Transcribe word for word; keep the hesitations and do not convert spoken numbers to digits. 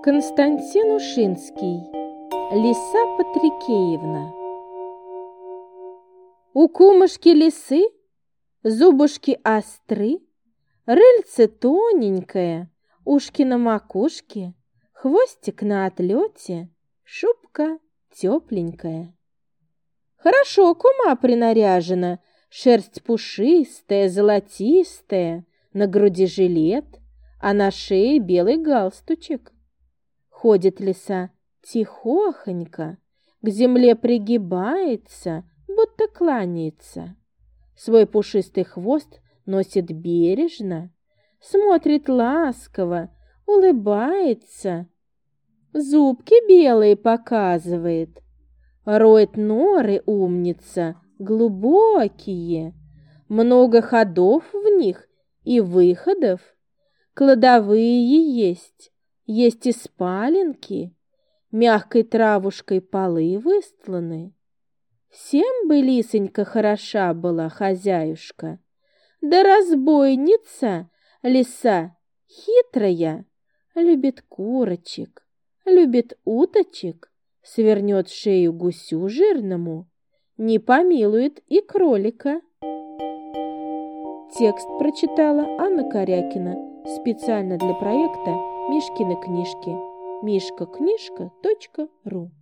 Константин Ушинский. Лиса Патрикеевна. У кумушки лисы зубушки остры, рыльце тоненькое, ушки на макушке, хвостик на отлете, шубка тепленькая. Хорошо кума принаряжена, шерсть пушистая, золотистая, на груди жилет, а на шее белый галстучек. Ходит лиса тихохонько, к земле пригибается, будто кланяется. Свой пушистый хвост носит бережно, смотрит ласково, улыбается, зубки белые показывает, роет норы умница, глубокие, много ходов в них и выходов, кладовые есть, есть и спаленки, мягкой травушкой полы выстланы. Всем бы лисонька хороша была хозяюшка, да разбойница, лиса хитрая, любит курочек, любит уточек, свернет шею гусю жирному, не помилует и кролика. Текст прочитала Анна Корякина специально для проекта «Мишкины книжки» мишка книжка точка ру.